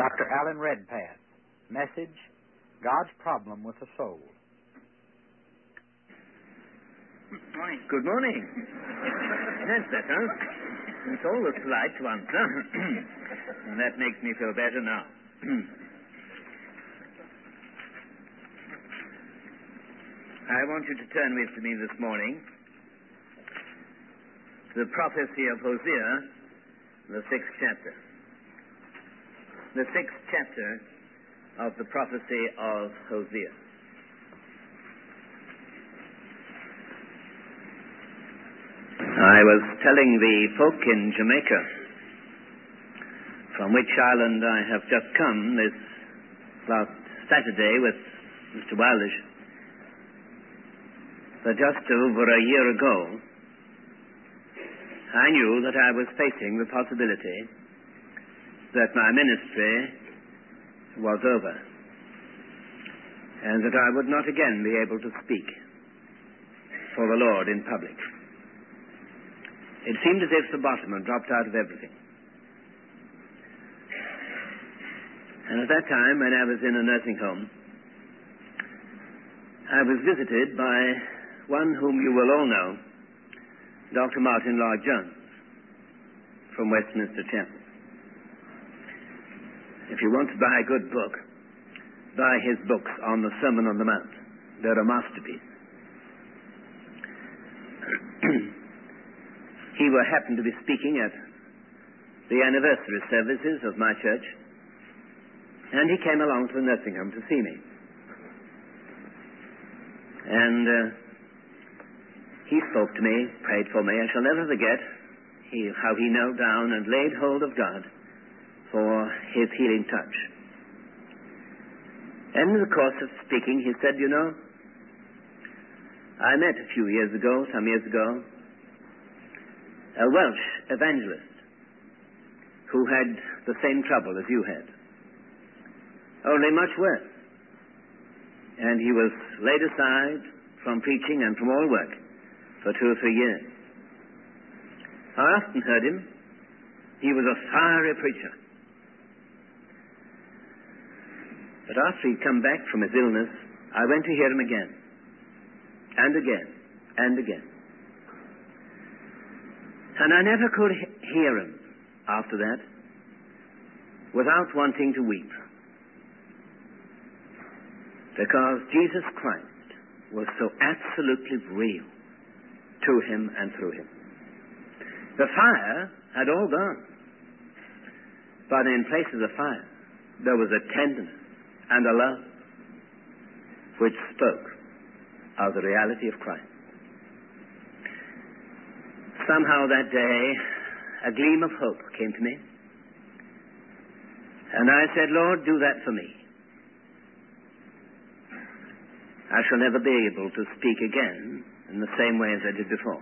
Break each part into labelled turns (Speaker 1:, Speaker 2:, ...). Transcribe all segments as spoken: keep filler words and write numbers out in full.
Speaker 1: Doctor Alan Redpath. Message, God's Problem with the Soul.
Speaker 2: Morning. Good morning. That's better. It's always polite to answer. And that makes me feel better now. I want you to turn with me this morning to the prophecy of Hosea, the sixth chapter. The sixth chapter of the prophecy of Hosea. I was telling the folk in Jamaica, from which island I have just come this last Saturday with Mister Wildish, that just over a year ago, I knew that I was facing the possibility that my ministry was over, and that I would not again be able to speak for the Lord in public. It seemed as if the bottom had dropped out of everything. And at that time, when I was in a nursing home, I was visited by one whom you will all know, Doctor Martin Lloyd-Jones, from Westminster Chapel. If you want to buy a good book, buy his books on the Sermon on the Mount. They're a masterpiece. He were happened to be speaking at the anniversary services of my church, and he came along to the nursing home to see me. And uh, he spoke to me, prayed for me. I shall never forget he, how he knelt down and laid hold of God for his healing touch. And in the course of speaking, he said, you know, I met a few years ago, some years ago, a Welsh evangelist who had the same trouble as you had, only much worse. And he was laid aside from preaching and from all work for two or three years. I often heard him. He was a fiery preacher. But after he'd come back from his illness, I went to hear him again, and again, and again. And I never could he- hear him after that without wanting to weep. Because Jesus Christ was so absolutely real to him and through him. The fire had all gone. But in place of the fire, there was a tenderness and a love which spoke of the reality of Christ. Somehow that day, a gleam of hope came to me. And I said, Lord, do that for me. I shall never be able to speak again in the same way as I did before.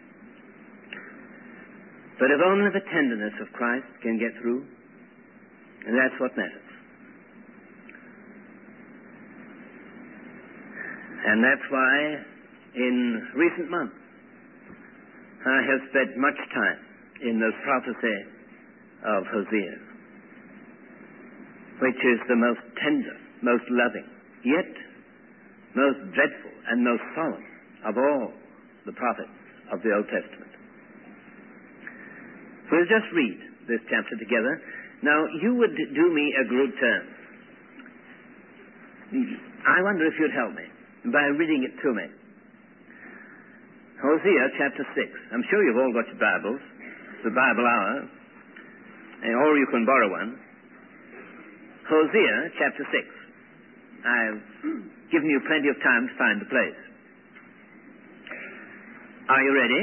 Speaker 2: But if only the tenderness of Christ can get through, and that's what matters. And that's why in recent months, I have spent much time in the prophecy of Hosea, which is the most tender, most loving, yet most dreadful and most solemn of all the prophets of the Old Testament. We'll just read this chapter together. Now, you would do me a good turn. I wonder if you'd help me by reading it to me. Hosea chapter six. I'm sure you've all got your Bibles. It's the Bible Hour. Or you can borrow one. Hosea chapter six. I've given you plenty of time to find the place. Are you ready?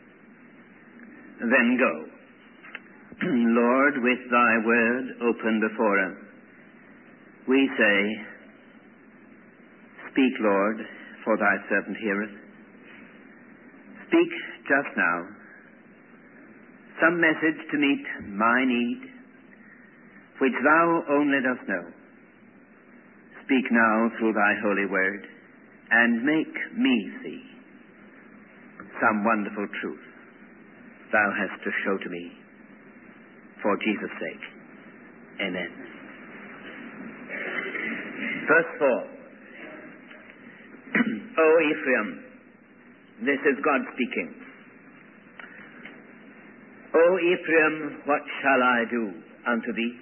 Speaker 2: Then go. Lord, with thy word open before us, we say, speak, Lord, for thy servant heareth. Speak just now some message to meet my need, which thou only dost know. Speak now through thy holy word, and make me see some wonderful truth thou hast to show to me. For Jesus' sake. Amen. Verse four. O Ephraim, this is God speaking. O Ephraim, what shall I do unto thee?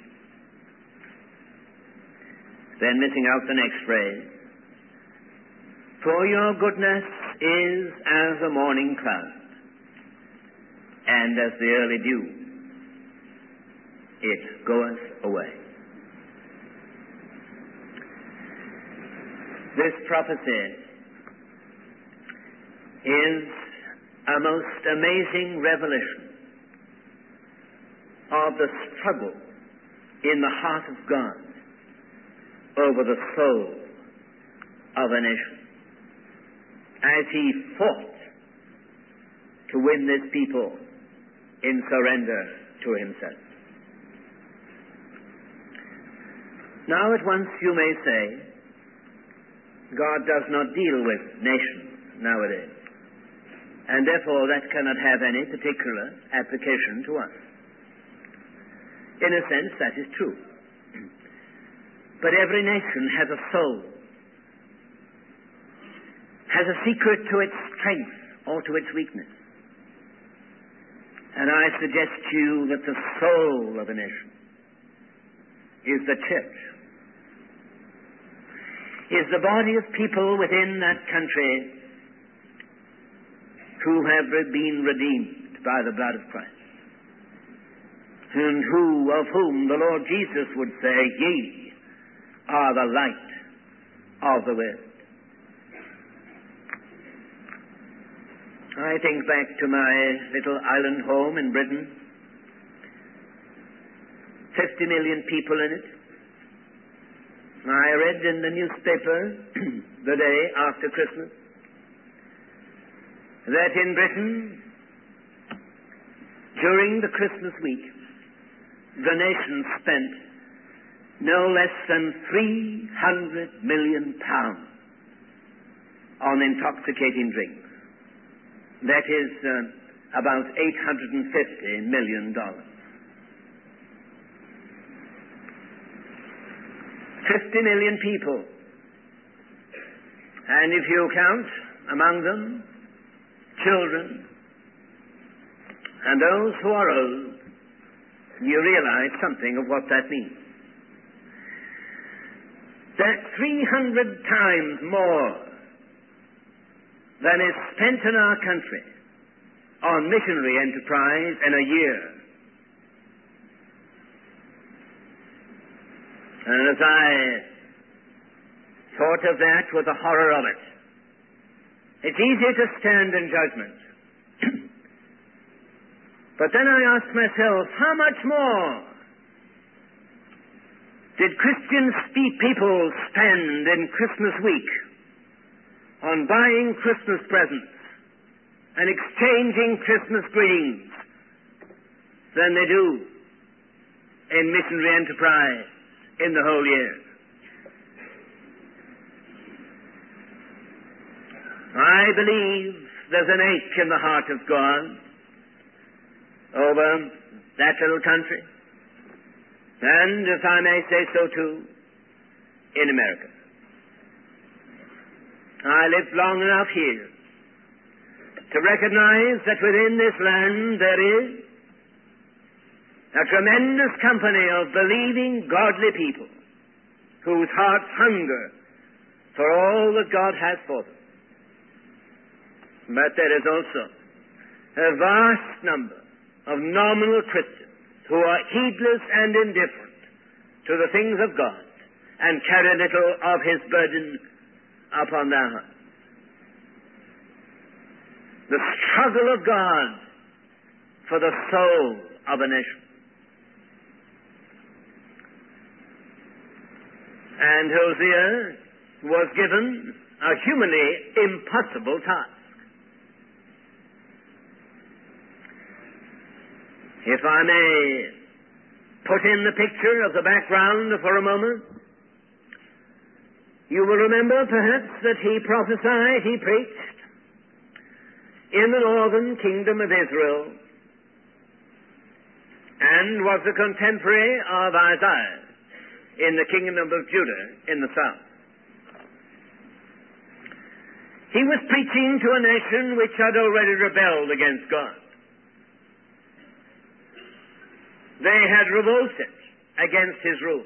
Speaker 2: Then missing out the next phrase. For your goodness is as a morning cloud, and as the early dew, it goeth away. This prophecy is a most amazing revelation of the struggle in the heart of God over the soul of a nation, as he fought to win this people in surrender to himself. Now at once you may say, God does not deal with nations nowadays, and therefore that cannot have any particular application to us. In a sense, that is true. But every nation has a soul, has a secret to its strength or to its weakness. And I suggest to you that the soul of a nation is the church, is the body of people within that country who have been redeemed by the blood of Christ, and who, of whom the Lord Jesus would say, ye are the light of the world. I think back to my little island home in Britain. Fifty million people in it. I read in the newspaper the day after Christmas that in Britain, during the Christmas week, the nation spent no less than three hundred million pounds on intoxicating drinks. That is uh, about eight hundred fifty million dollars. fifty million people. And if you count among them children and those who are old, you realize something of what that means. That three hundred times more than is spent in our country on missionary enterprise in a year. And as I thought of that with the horror of it, it's easy to stand in judgment. But then I asked myself, how much more did Christian people spend in Christmas week on buying Christmas presents and exchanging Christmas greetings than they do in missionary enterprise in the whole year? I believe there's an ache in the heart of God over that little country, and, if I may say so too, in America. I lived long enough here to recognize that within this land there is a tremendous company of believing, godly people whose hearts hunger for all that God has for them. But there is also a vast number of nominal Christians who are heedless and indifferent to the things of God and carry little of His burden upon their hearts. The struggle of God for the soul of a nation. And Hosea was given a humanly impossible task. If I may put in the picture of the background for a moment, you will remember perhaps that he prophesied, he preached in the northern kingdom of Israel and was a contemporary of Isaiah in the kingdom of Judah in the south. He was preaching to a nation which had already rebelled against God. They had revolted against his rule.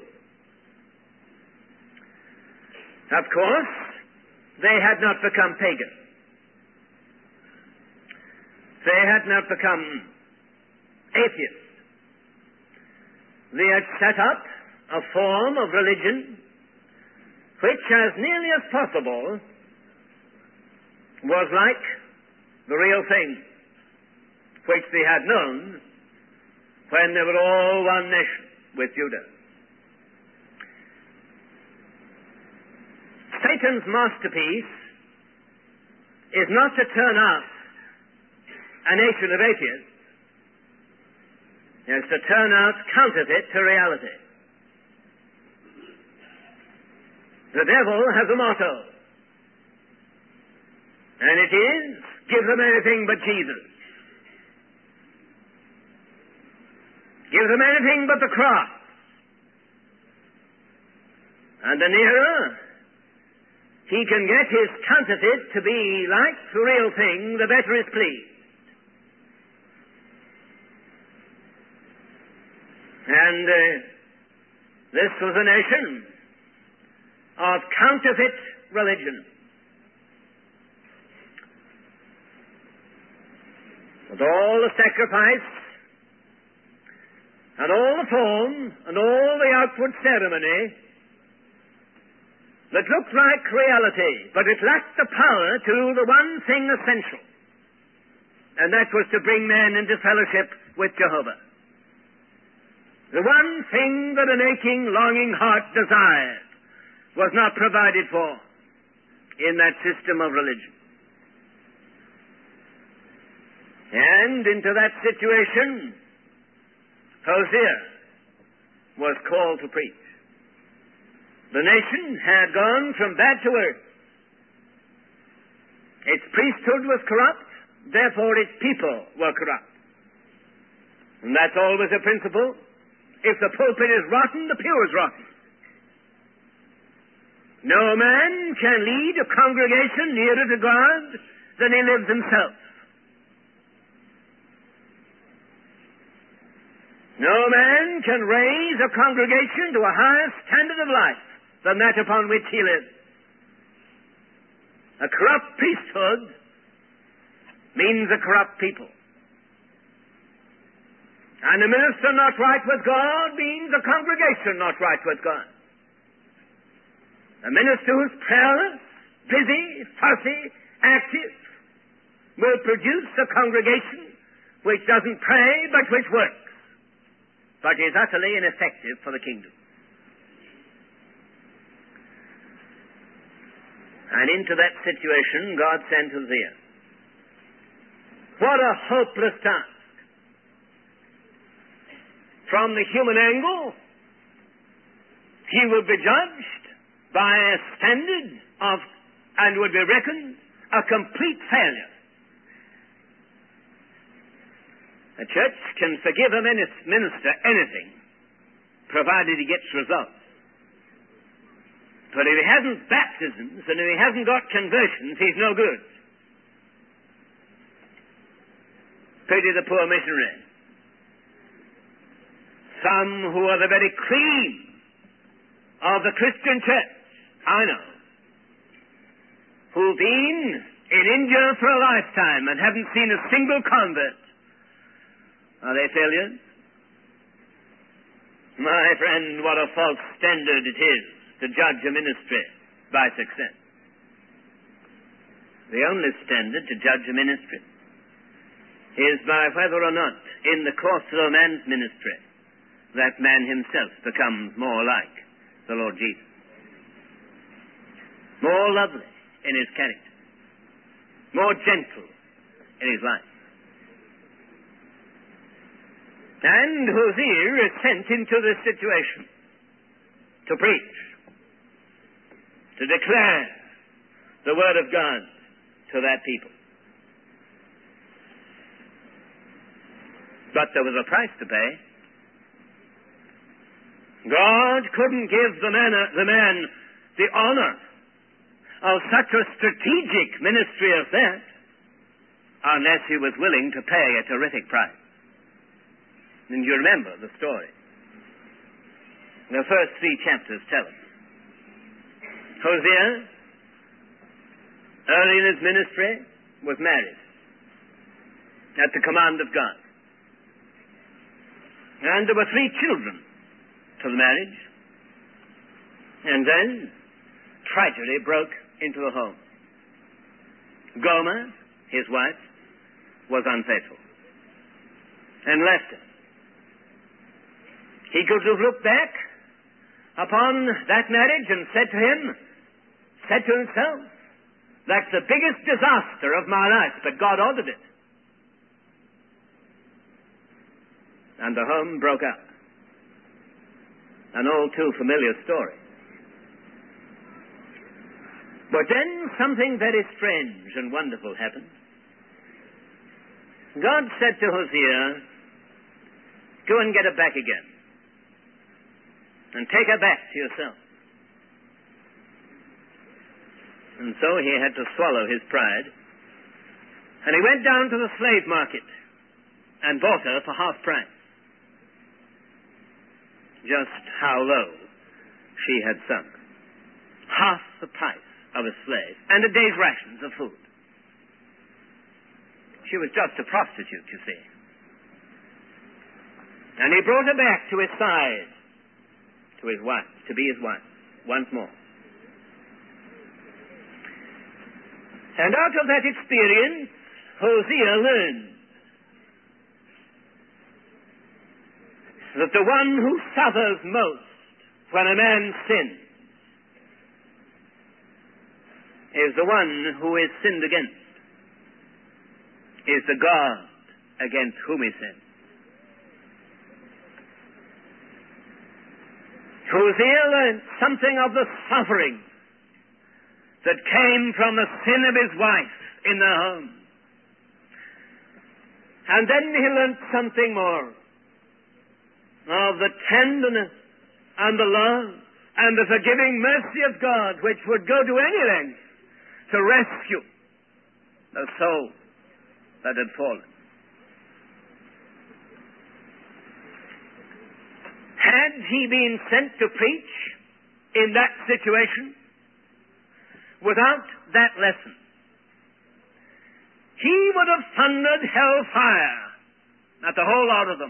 Speaker 2: Of course, they had not become pagan. They had not become atheists. They had set up a form of religion which, as nearly as possible, was like the real thing, which they had known when they were all one nation with Judah. Satan's masterpiece is not to turn up a nation of atheists. It's to turn out counterfeit to reality. The devil has a motto, and it is, give them anything but Jesus. Give them anything but the cross. And the nearer he can get his counterfeit to be like the real thing, the better is pleased. And uh, this was a nation of counterfeit religion. With all the sacrifice, and all the form, and all the outward ceremony, that looked like reality, but it lacked the power to the one thing essential, and that was to bring men into fellowship with Jehovah. The one thing that an aching, longing heart desired was not provided for in that system of religion. And into that situation, Hosea was called to preach. The nation had gone from bad to worse. Its priesthood was corrupt, therefore its people were corrupt. And that's always a principle. If the pulpit is rotten, the pew is rotten. No man can lead a congregation nearer to God than he lives himself. No man can raise a congregation to a higher standard of life than that upon which he lives. A corrupt priesthood means a corrupt people. And a minister not right with God means a congregation not right with God. A minister who's prayerless, busy, fussy, active, will produce a congregation which doesn't pray but which works, but is utterly ineffective for the kingdom. And into that situation God sent Hosea. What a hopeless task. From the human angle, he would be judged by a standard of, and would be reckoned a complete failure. A church can forgive a minister anything, provided he gets results. But if he hasn't baptisms, and if he hasn't got conversions, he's no good. Pity the poor missionary. Some who are the very cream of the Christian church, I know, who've been in India for a lifetime and haven't seen a single convert. Are they failures? My friend, what a false standard it is to judge a ministry by success. The only standard to judge a ministry is by whether or not, in the course of a man's ministry, that man himself becomes more like the Lord Jesus. More lovely in his character. More gentle in his life. And Hosea is sent into this situation to preach, to declare the word of God to that people. But there was a price to pay. God couldn't give the man, the man the honor of such a strategic ministry as that unless he was willing to pay a terrific price. And you remember the story. The first three chapters tell us. Hosea, early in his ministry, was married at the command of God. And there were three children to the marriage. And then tragedy broke into the home. Gomer, his wife, was unfaithful and left him. He could have looked back upon that marriage and said to him, said to himself, that's the biggest disaster of my life, but God ordered it. And the home broke up. An all too familiar story. But then something very strange and wonderful happened. God said to Hosea, go and get her back again. And take her back to yourself. And so he had to swallow his pride. And he went down to the slave market and bought her for half price. Just how low she had sunk. Half the price of a slave and a day's rations of food. She was just a prostitute, you see. And he brought her back to his side, to his wife, to be his wife, once more. And out of that experience, Hosea learned that the one who suffers most when a man sins is the one who is sinned against, is the God against whom he sins. Hosea learned something of the suffering that came from the sin of his wife in the home. And then he learned something more of the tenderness and the love and the forgiving mercy of God, which would go to any length to rescue the soul that had fallen. Had he been sent to preach in that situation without that lesson, he would have thundered hellfire at the whole lot of them.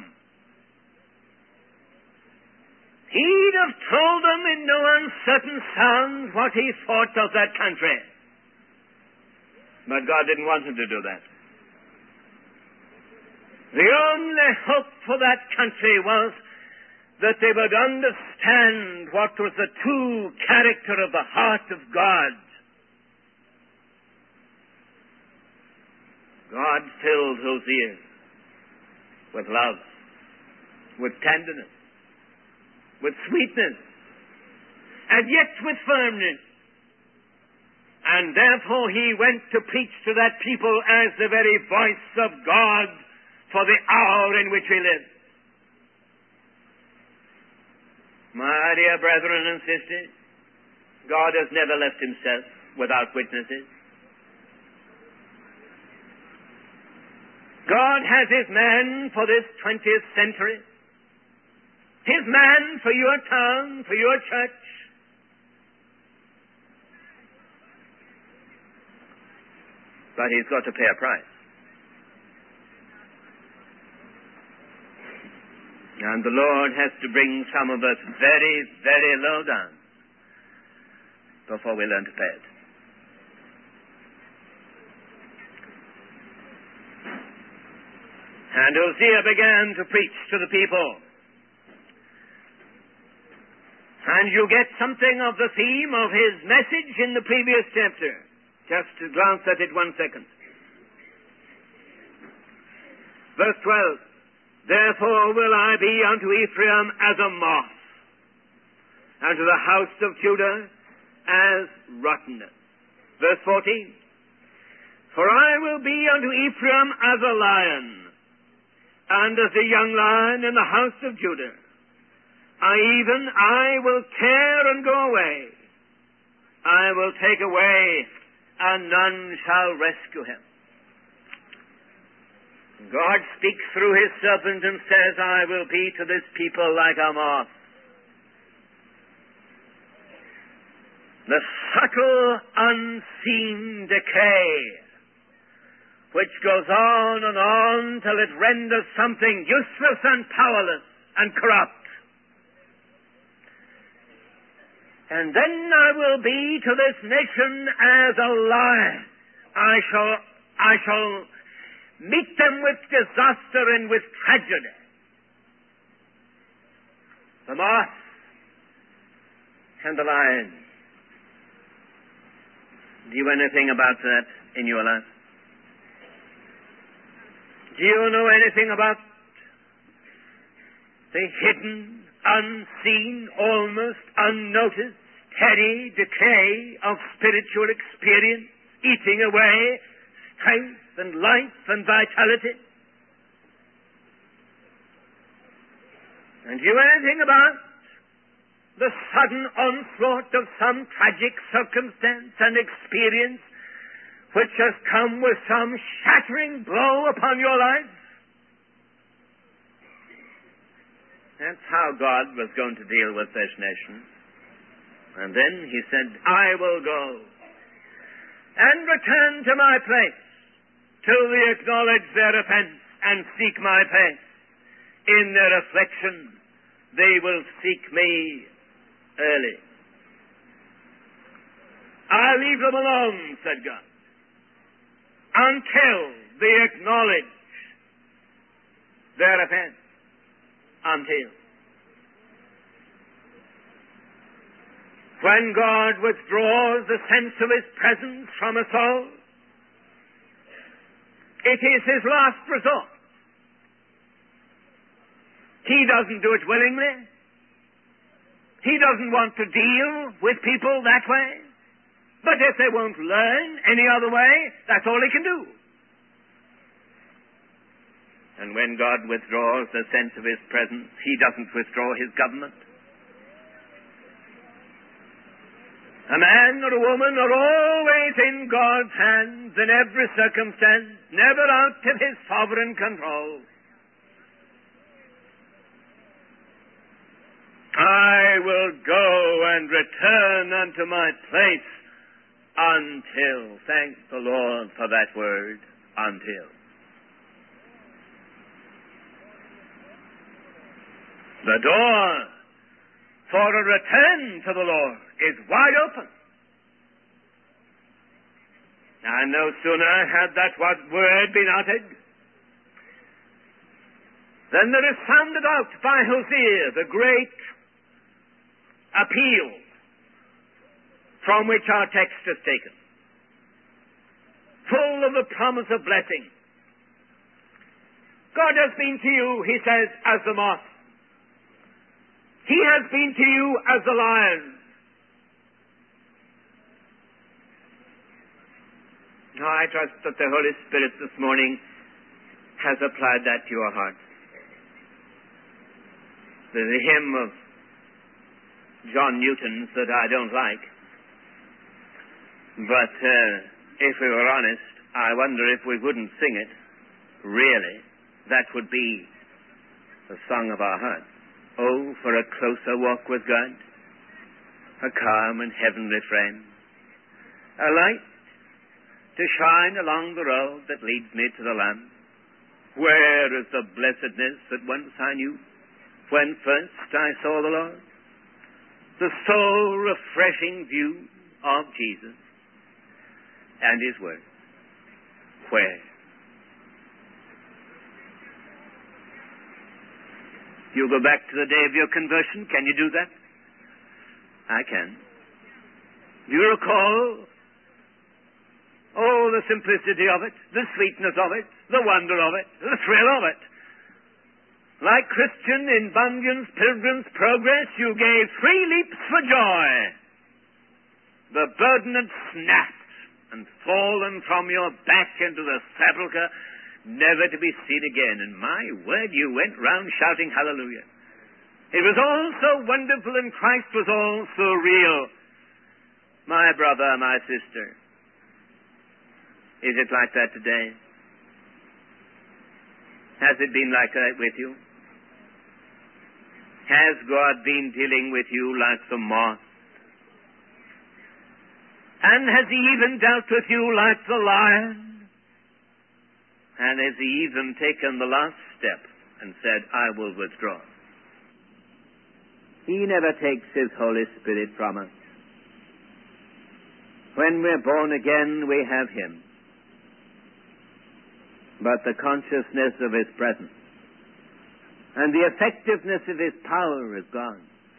Speaker 2: He'd have told them in no uncertain sounds what he thought of that country. But God didn't want him to do that. The only hope for that country was that they would understand what was the true character of the heart of God. God filled Hosea with love, with tenderness, with sweetness, and yet with firmness. And therefore he went to preach to that people as the very voice of God for the hour in which we live. My dear brethren and sisters, God has never left himself without witnesses. God has his man for this twentieth century. His man for your town, for your church. But he's got to pay a price. And the Lord has to bring some of us very, very low down before we learn to pay it. And Hosea began to preach to the people. And you get something of the theme of his message in the previous chapter. Just to glance at it one second. Verse twelve. Therefore will I be unto Ephraim as a moth, and to the house of Judah as rottenness. Verse fourteen. For I will be unto Ephraim as a lion, and as a young lion in the house of Judah. I even, I will tear and go away, I will take away, and none shall rescue him. God speaks through his servant and says, I will be to this people like a moth. The subtle, unseen decay, which goes on and on till it renders something useless and powerless and corrupt. And then I will be to this nation as a lion. I shall, I shall meet them with disaster and with tragedy. The moth and the lion. Do you know anything about that in your life? Do you know anything about the hidden, unseen, almost unnoticed, steady decay of spiritual experience, eating away strength and life and vitality? And do you know anything about the sudden onslaught of some tragic circumstance and experience which has come with some shattering blow upon your life? That's how God was going to deal with this nation. And then he said, I will go and return to my place till they acknowledge their offense and seek my face. In their affliction, they will seek me early. I'll leave them alone, said God, until they acknowledge their offense. Until. When God withdraws the sense of his presence from a soul, it is his last resort. He doesn't do it willingly. He doesn't want to deal with people that way. But if they won't learn any other way, that's all he can do. And when God withdraws the sense of his presence, he doesn't withdraw his government. A man or a woman are always in God's hands in every circumstance, never out of his sovereign control. I will go and return unto my place until, thank the Lord for that word, until. The door for a return to the Lord is wide open. And no sooner had that word been uttered than there is sounded out by Hosea the great appeal from which our text is taken, full of the promise of blessing. God has been to you, he says, as the moth. He has been to you as the lion. Now, I trust that the Holy Spirit this morning has applied that to your heart. There's a hymn of John Newton's that I don't like. But uh, if we were honest, I wonder if we wouldn't sing it. Really, that would be the song of our heart. Oh, for a closer walk with God, a calm and heavenly friend, a light to shine along the road that leads me to the Lamb. Where is the blessedness that once I knew when first I saw the Lord? The soul-refreshing view of Jesus and his word. Where? You go back to the day of your conversion. Can you do that? I can. Do you recall? Oh, the simplicity of it, the sweetness of it, the wonder of it, the thrill of it. Like Christian in Bunyan's Pilgrim's Progress, you gave three leaps for joy. The burden had snapped and fallen from your back into the sepulchre, never to be seen again. And my word, you went round shouting hallelujah. It was all so wonderful and Christ was all so real. My brother, my sister, is it like that today? Has it been like that with you? Has God been dealing with you like the moth? And has he even dealt with you like the lion? And has he even taken the last step and said, I will withdraw? He never takes his Holy Spirit from us. When we're born again, we have him. But the consciousness of his presence and the effectiveness of his power is gone.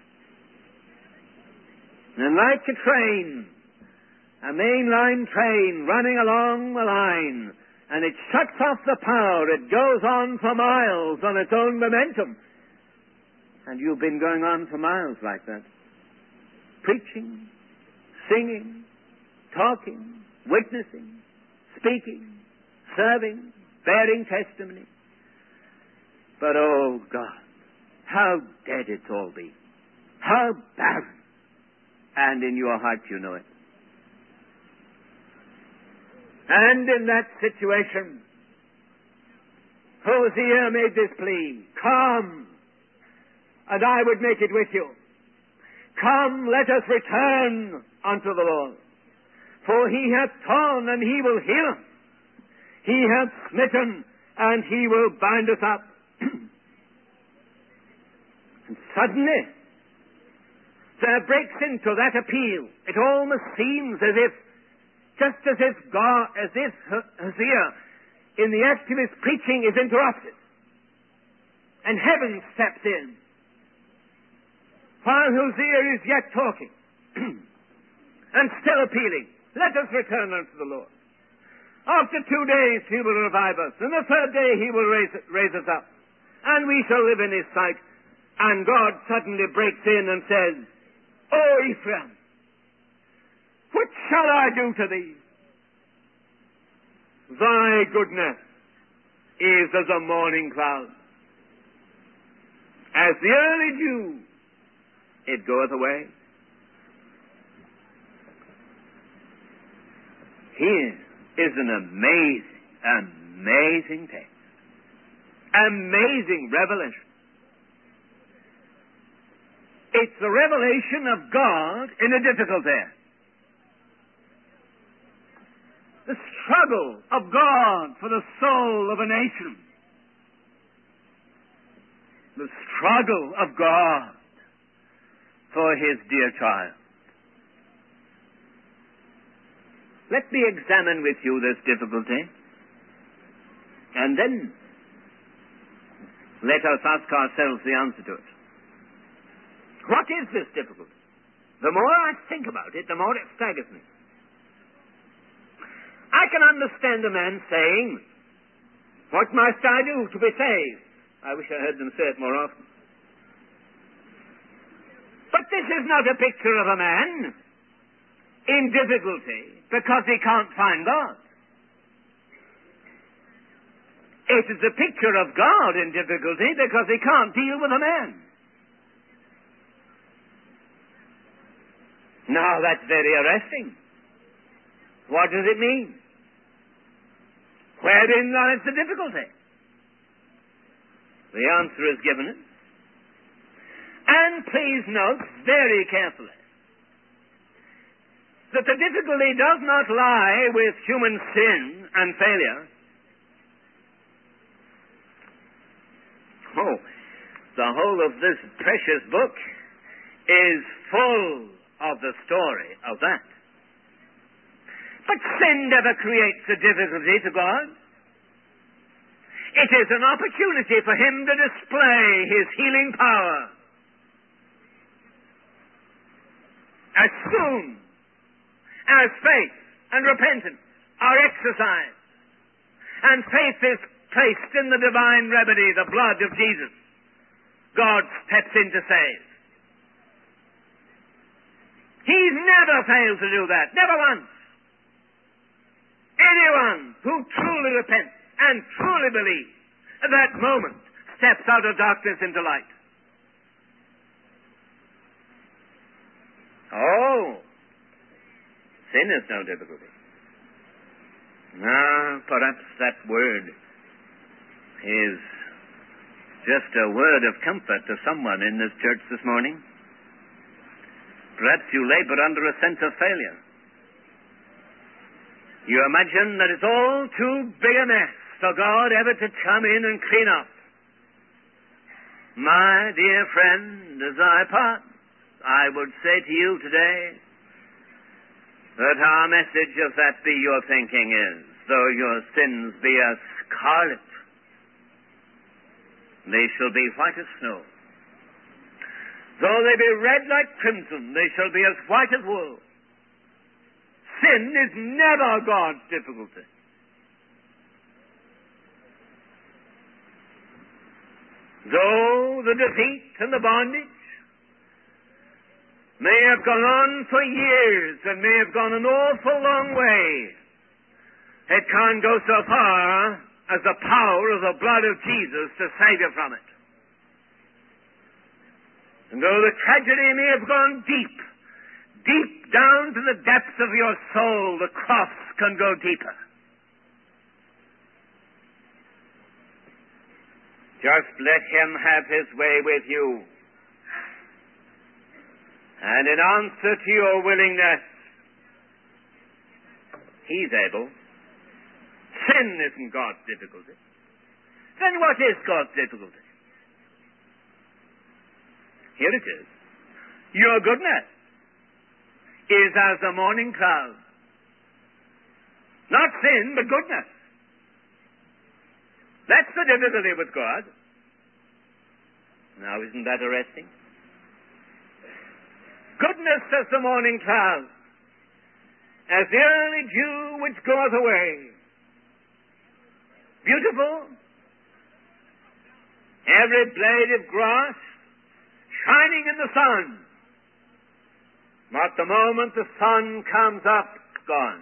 Speaker 2: And like a train, a mainline train running along the line, and it shuts off the power, it goes on for miles on its own momentum. And you've been going on for miles like that. Preaching, singing, talking, witnessing, speaking, serving, bearing testimony. But oh God, how dead it's all been. How barren. And in your heart you know it. And in that situation, Hosea made this plea, come, and I would make it with you. Come, let us return unto the Lord. For he hath torn, and he will heal us. He hath smitten, and he will bind us up. And suddenly, there breaks into that appeal. It almost seems as if, just as if God, as if Hosea, in the act of his preaching, is interrupted. And heaven steps in. While Hosea is yet talking, and still appealing, let us return unto the Lord. After two days he will revive us, and the third day he will raise, raise us up, and we shall live in his sight. And God suddenly breaks in and says, O Ephraim, what shall I do to thee? Thy goodness is as a morning cloud. As the early dew, it goeth away. Here is an amazing, amazing text. Amazing revelation. It's the revelation of God in a difficulty. The struggle of God for the soul of a nation. The struggle of God for his dear child. Let me examine with you this difficulty, and then let us ask ourselves the answer to it. What is this difficulty? The more I think about it, the more it staggers me. I can understand a man saying, what must I do to be saved? I wish I heard them say it more often. But this is not a picture of a man in difficulty because he can't find God. It is a picture of God in difficulty because he can't deal with a man. Now, that's very arresting. What does it mean? Wherein lies the difficulty? The answer is given us. And please note very carefully that the difficulty does not lie with human sin and failure. Oh, the whole of this precious book is full of the story of that. But sin never creates a difficulty to God. It is an opportunity for him to display his healing power. As soon as faith and repentance are exercised, and faith is placed in the divine remedy, the blood of Jesus, God steps in to save. He's never failed to do that, never once. Anyone who truly repents and truly believes at that moment steps out of darkness into light. sin is no difficulty. Ah, perhaps that word is just a word of comfort to someone in this church this morning. Perhaps you labor under a sense of failure. You imagine that it's all too big a mess for God ever to come in and clean up. My dear friend, as I part, I would say to you today that our message, if that be your thinking, is, though your sins be as scarlet, they shall be white as snow. Though they be red like crimson, they shall be as white as wool. Sin is never God's difficulty. Though the defeat and the bondage may have gone on for years and may have gone an awful long way, it can't go so far as the power of the blood of Jesus to save you from it. And though the tragedy may have gone deep, deep down to the depths of your soul, the cross can go deeper. Just let Him have His way with you. And in answer to your willingness, He's able. Sin isn't God's difficulty. Then what is God's difficulty? Here it is. Your goodness is as the morning cloud. Not sin, but goodness. That's the difficulty with God. Now, isn't that arresting? Goodness as the morning cloud, as the early dew which goeth away. Beautiful. Every blade of grass shining in the sun. But the moment the sun comes up, gone.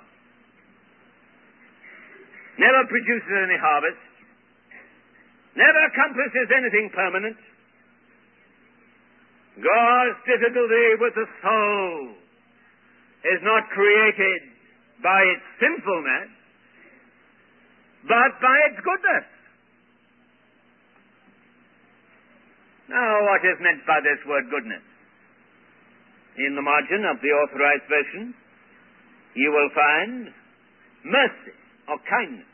Speaker 2: Never produces any harvest. Never accomplishes anything permanent. God's difficulty with the soul is not created by its sinfulness, but by its goodness. Now, what is meant by this word goodness? In the margin of the Authorized Version, you will find mercy or kindness.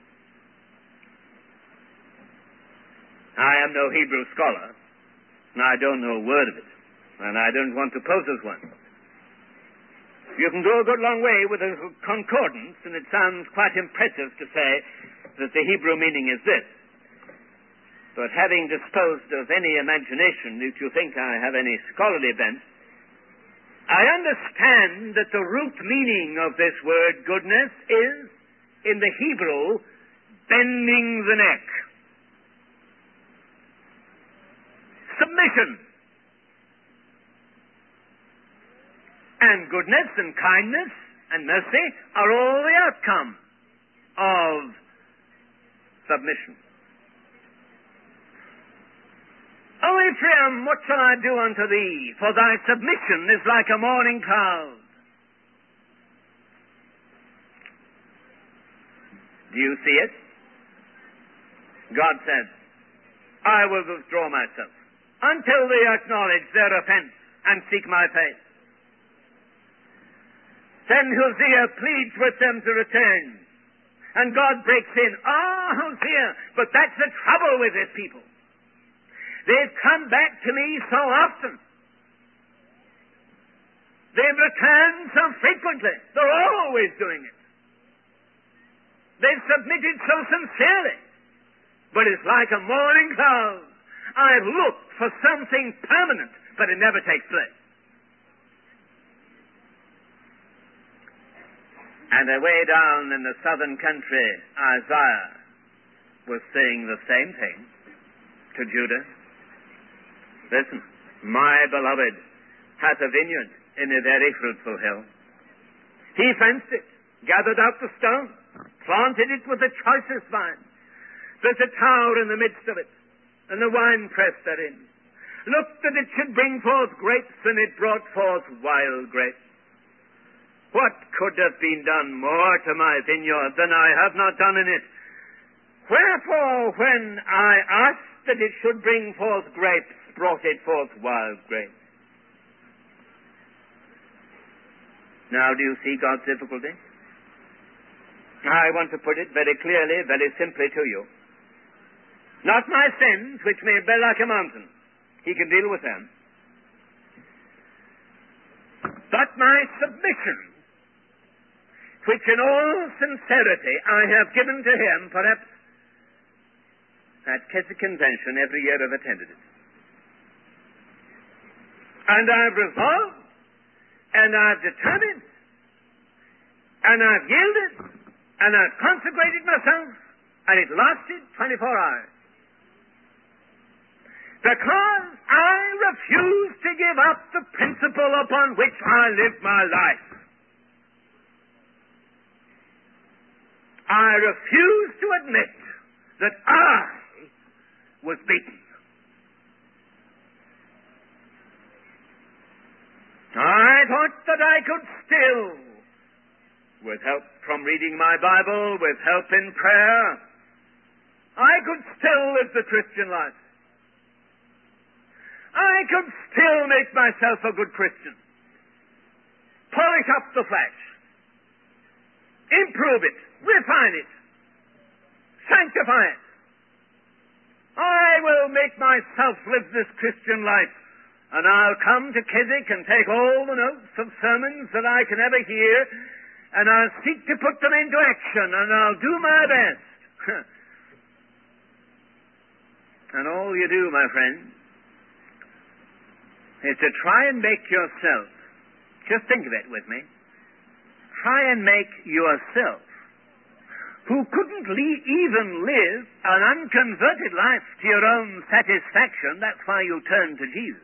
Speaker 2: I am no Hebrew scholar, and I don't know a word of it, and I don't want to pose as one. You can go a good long way with a concordance, and it sounds quite impressive to say that the Hebrew meaning is this. But having disposed of any imagination, if you think I have any scholarly bent, I understand that the root meaning of this word goodness is, in the Hebrew, bending the neck. Submission. And goodness and kindness and mercy are all the outcome of submission. O Ephraim, what shall I do unto thee? For thy submission is like a morning cloud. Do you see it? God said, I will withdraw myself until they acknowledge their offense and seek my face. Then Hosea pleads with them to return. And God breaks in. Ah, Hosea, but that's the trouble with this people. They've come back to me so often. They've returned so frequently. They're always doing it. They've submitted so sincerely. But it's like a morning cloud. I've looked for something permanent, but it never takes place. And away down in the southern country, Isaiah was saying the same thing to Judah. Listen, my beloved hath a vineyard in a very fruitful hill. He fenced it, gathered out the stone, planted it with the choicest vine. There's a tower in the midst of it, and the winepress therein. Look that it should bring forth grapes, and it brought forth wild grapes. What could have been done more to my vineyard than I have not done in it? Wherefore, when I asked that it should bring forth grapes, brought it forth wild grapes. Now, do you see God's difficulty? I want to put it very clearly, very simply to you. Not my sins, which may be like a mountain. He can deal with them. But my submission, which in all sincerity I have given to him, perhaps at Keswick Convention every year I've attended it. And I've resolved, and I've determined, and I've yielded, and I've consecrated myself, and it lasted twenty-four hours. Because I refuse to give up the principle upon which I live my life. I refuse to admit that I was beaten. I thought that I could still, with help from reading my Bible, with help in prayer, I could still live the Christian life. I could still make myself a good Christian. Polish up the flesh. Improve it. Refine it. Sanctify it. I will make myself live this Christian life. And I'll come to Keswick and take all the notes of sermons that I can ever hear, and I'll seek to put them into action, and I'll do my best. And all you do, my friend, is to try and make yourself, just think of it with me, try and make yourself, who couldn't le- even live an unconverted life to your own satisfaction, that's why you turn to Jesus.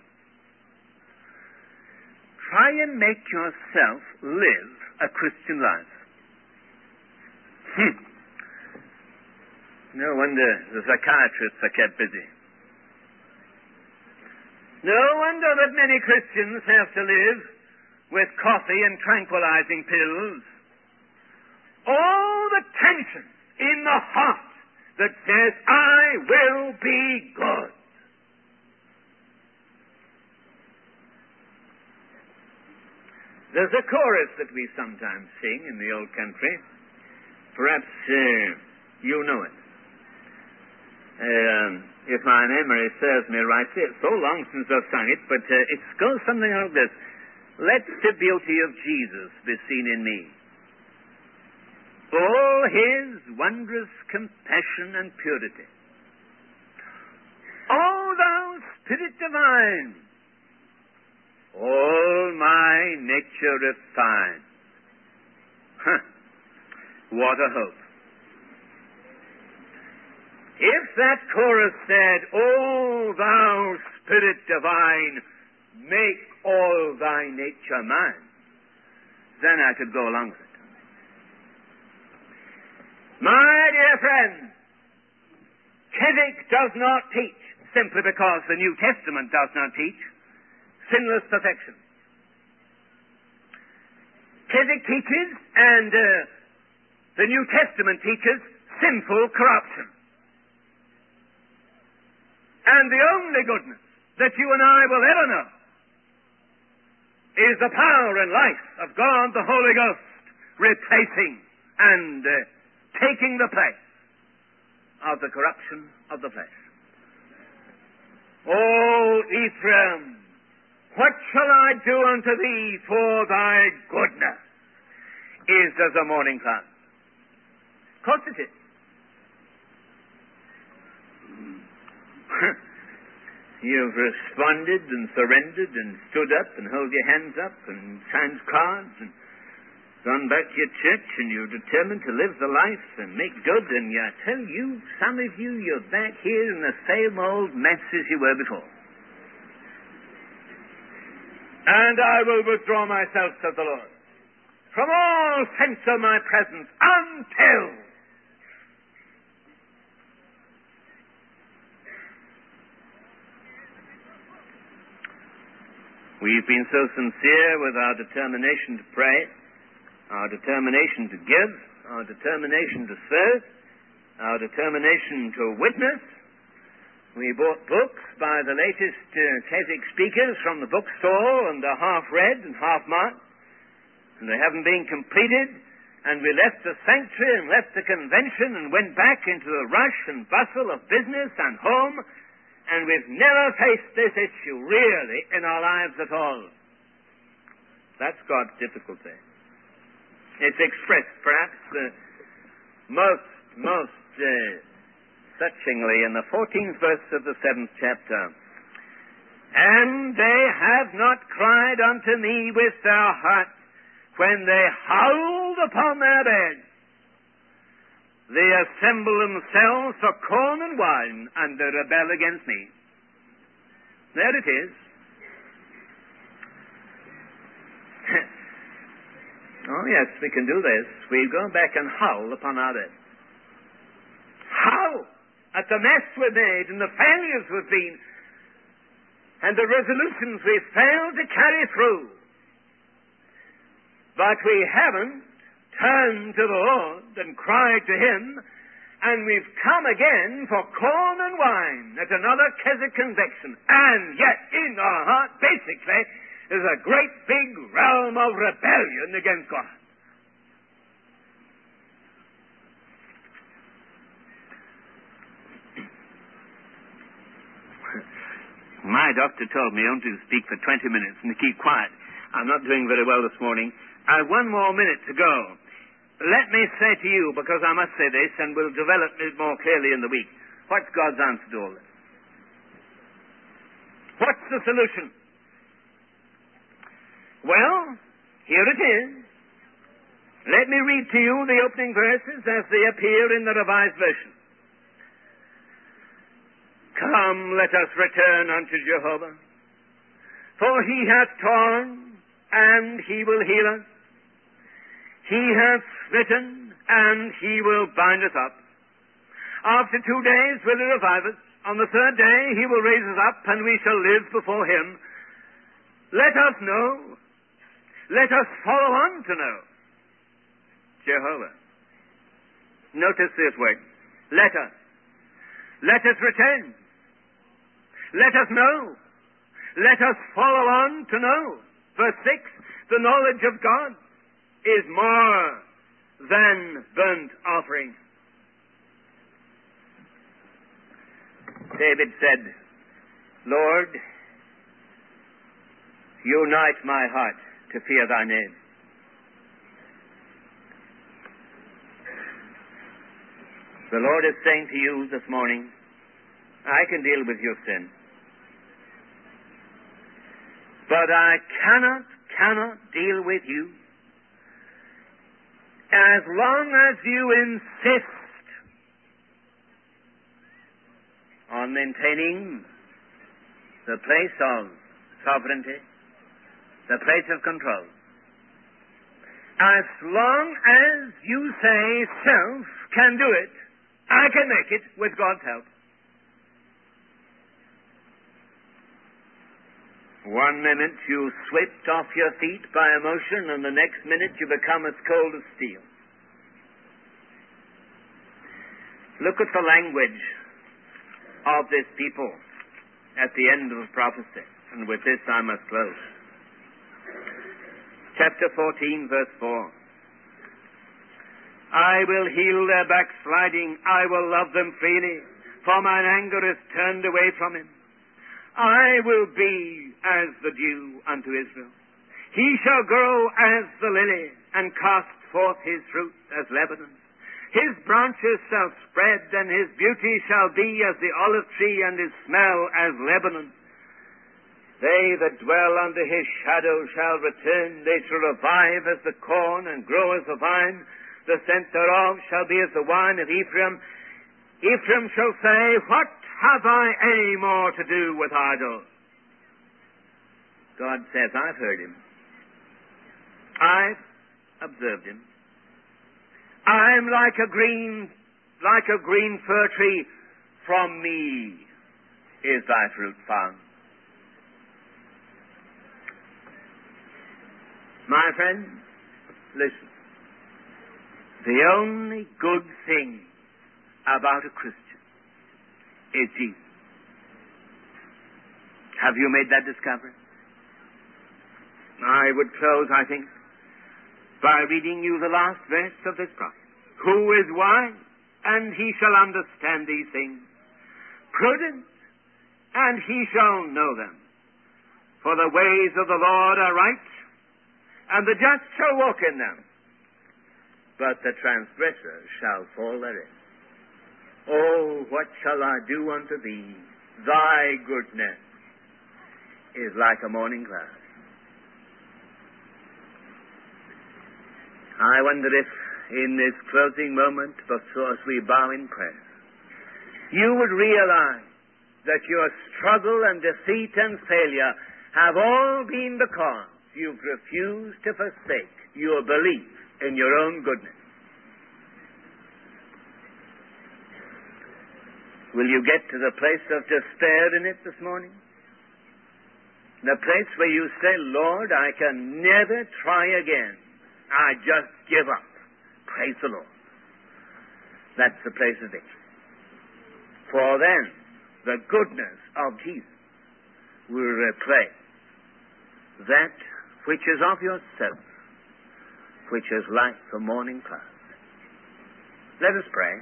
Speaker 2: Try and make yourself live a Christian life. Hmm. No wonder the psychiatrists are kept busy. No wonder that many Christians have to live with coffee and tranquilizing pills. All the tension in the heart that says, I will be good. There's a chorus that we sometimes sing in the old country. Perhaps uh, you know it. Um, if my memory serves me right, it's so long since I've sung it, but uh, it goes something like this. Let the beauty of Jesus be seen in me. All his wondrous compassion and purity. O thou Spirit divine, all my nature refine. Huh. What a hope. If that chorus said, O thou Spirit divine, make all thy nature mine, then I could go along with it. My dear friend, Keswick does not teach, simply because the New Testament does not teach, sinless perfection. Keswick teaches, and uh, the New Testament teaches, sinful corruption. And the only goodness that you and I will ever know is the power and life of God the Holy Ghost replacing and uh, taking the place of the corruption of the flesh. Oh, Ephraim, what shall I do unto thee for thy goodness is as a morning cloud? Of course it is. You've responded and surrendered and stood up and held your hands up and signed cards and gone back to your church, and you're determined to live the life and make good, and I tell you, some of you, you're back here in the same old mess as you were before. And I will withdraw myself, said the Lord, from all sense of my presence until we've been so sincere with our determination to pray our determination to give, our determination to serve, our determination to witness. We bought books by the latest uh, Keswick speakers from the bookstore, and they're half read and half marked, and they haven't been completed, and we left the sanctuary and left the convention and went back into the rush and bustle of business and home, and we've never faced this issue, really, in our lives at all. That's God's difficulty. It's expressed, perhaps, uh, most, most uh, touchingly in the fourteenth verse of the seventh chapter. And they have not cried unto me with their heart when they howled upon their beds. They assemble themselves for corn and wine, and they rebel against me. There it is. Oh, yes, we can do this. We go back and howl upon our beds. Howl at the mess we've made and the failures we've been and the resolutions we've failed to carry through. But we haven't turned to the Lord and cried to Him, and we've come again for corn and wine at another Keswick conviction. And yet in our heart, basically, is a great big realm of rebellion against God. My doctor told me only to speak for twenty minutes and to keep quiet. I'm not doing very well this morning. I have one more minute to go. Let me say to you, because I must say this, and we'll develop it more clearly in the week, what's God's answer to all this? What's the solution? Well, here it is. Let me read to you the opening verses as they appear in the Revised Version. Come, let us return unto Jehovah, for He hath torn, and He will heal us. He hath smitten, and He will bind us up. After two days will He revive us. On the third day He will raise us up, and we shall live before Him. Let us know. Let us follow on to know. Jehovah. Notice this word. Let us. Let us return. Let us know. Let us follow on to know. Verse six, the knowledge of God is more than burnt offering. David said, Lord, unite my heart to fear thy name. The Lord is saying to you this morning, I can deal with your sin, but I cannot, cannot deal with you as long as you insist on maintaining the place of sovereignty, the place of control. As long as you say self can do it, I can make it with God's help. One minute you swept off your feet by emotion, and the next minute you become as cold as steel. Look at the language of this people at the end of the prophecy. And with this I must close. Chapter fourteen, verse four. I will heal their backsliding. I will love them freely, for mine anger is turned away from him. I will be as the dew unto Israel. He shall grow as the lily, and cast forth his fruit as Lebanon. His branches shall spread, and his beauty shall be as the olive tree, and his smell as Lebanon. They that dwell under his shadow shall return. They shall revive as the corn, and grow as the vine. The scent thereof shall be as the wine of Ephraim. Ephraim shall say, What have I any more to do with idols? God says, I've heard him. I've observed him. I'm like a green, like a green fir tree. From me is thy fruit found. My friend, listen. The only good thing about a Christian is Jesus. Have you made that discovery? I would close, I think, by reading you the last verse of this prophet. Who is wise, and he shall understand these things. Prudent, and he shall know them. For the ways of the Lord are right, and the just shall walk in them. But the transgressor shall fall therein. Oh, what shall I do unto thee? Thy goodness is like a morning cloud. I wonder if in this closing moment, before we bow in prayer, you would realize that your struggle and defeat and failure have all been because you've refused to forsake your belief in your own goodness. Will you get to the place of despair in it this morning? The place where you say, Lord, I can never try again. I just give up. Praise the Lord. That's the place of victory. For then, the goodness of Jesus will replace that which is of yourself, which is like the morning cloud. Let us pray.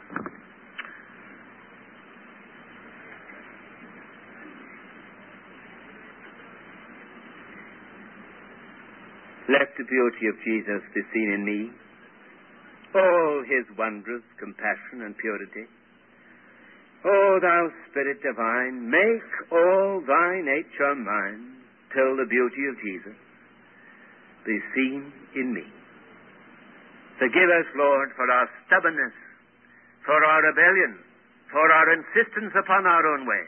Speaker 2: Let the beauty of Jesus be seen in me, all his wondrous compassion and purity. O thou Spirit divine, make all thy nature mine, till the beauty of Jesus be seen in me. Forgive us, Lord, for our stubbornness, for our rebellion, for our insistence upon our own way.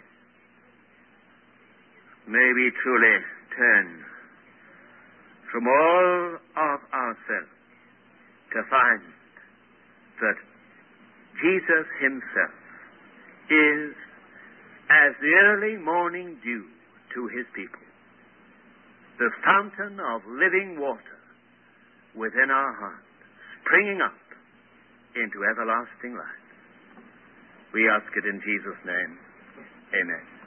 Speaker 2: May we truly turn from all of ourselves to find that Jesus himself is as the early morning dew to his people, the fountain of living water within our hearts, springing up into everlasting life. We ask it in Jesus' name. Amen.